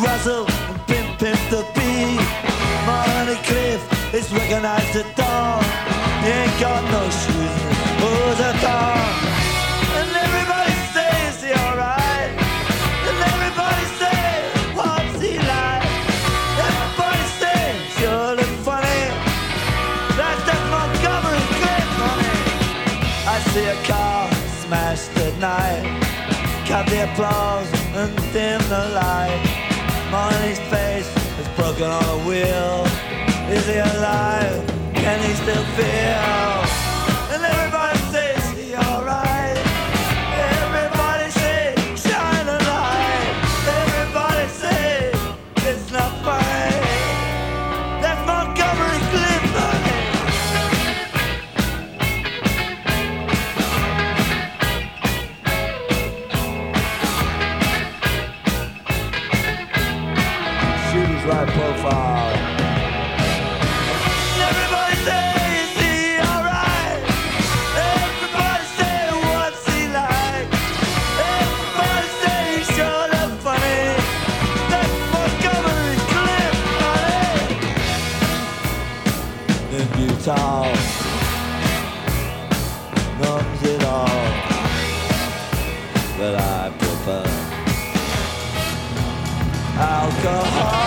Russell and Pimp the Bee. Moneycliff is recognized at dawn. He ain't got no shoes, who's a dog. And everybody says he alright. And everybody says, what's he like? Everybody says, sure look funny. That's that Montgomery Cliff, honey. I see a car smashed at night. Cut the applause and dim the light. Money's face is broken on a wheel. Is he alive? Can he still feel? And everybody says he alright. Everybody says shine a light. Everybody says it's not funny. That's Montgomery Cliff, honey. Shooter's right profile. Everybody says he alright. Everybody say what's he like. Everybody say he sure look funny. That's Montgomery Cliff, honey. In Utah, numbs it all, but I prefer alcohol.